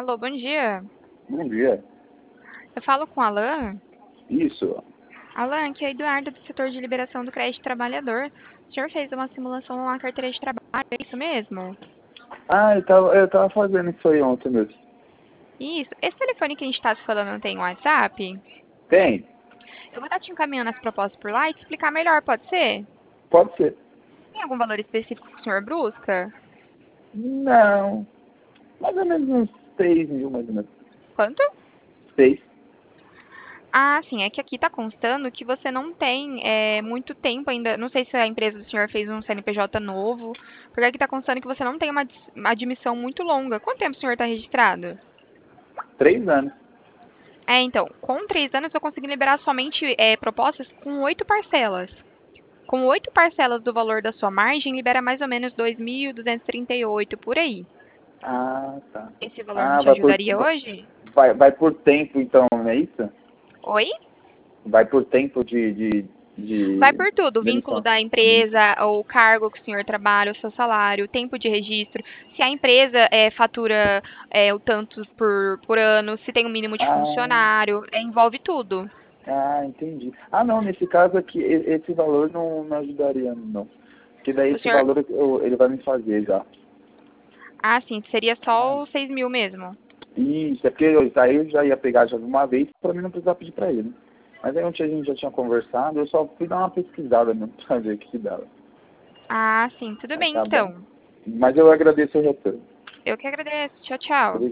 Alô, bom dia. Bom dia. Eu falo com o Alan. Isso. Alan, aqui é Eduardo do setor de liberação do crédito trabalhador. O senhor fez uma simulação na carteira de trabalho, é isso mesmo? Ah, eu tava fazendo isso aí ontem mesmo. Isso. Esse telefone que a gente está se falando não tem WhatsApp? Tem? Eu vou estar te encaminhando as propostas por lá e te explicar melhor, pode ser? Pode ser. Tem algum valor específico que o senhor busca? Não. Mais ou menos uns 6.000, mais ou menos. Quanto? 6. Ah, sim, é que aqui está constando que você não tem muito tempo ainda. Não sei se a empresa do senhor fez um CNPJ novo, porque aqui está constando que você não tem uma admissão muito longa. Quanto tempo o senhor está registrado? 3 anos. Então, com 3 anos eu consegui liberar somente propostas com 8 parcelas. Com 8 parcelas do valor da sua margem, libera mais ou menos 2.238 por aí. Ah, tá. Esse valor não Ah, te ajudaria hoje? vai por tempo então, não é isso? Oi? Vai por tempo de Vai por tudo, o vínculo demissão. da empresa, o cargo que o senhor trabalha, o seu salário, o tempo de registro, se a empresa fatura o tanto por ano, se tem um mínimo de Ah, funcionário, envolve tudo. entendi. Ah, não, nesse caso aqui, esse valor não ajudaria, não. Porque daí O esse senhor, valor ele vai me fazer já. sim, seria só os 6.000 mesmo. Isso, é porque isso aí eu já ia pegar já de uma vez pra mim não precisar pedir pra ele, né? Mas aí ontem a gente já tinha conversado, eu só fui dar uma pesquisada mesmo pra ver o que dava. Ah, sim, tudo Mas bem tá bom. então. Mas eu agradeço o retorno. Eu que agradeço. Tchau, tchau.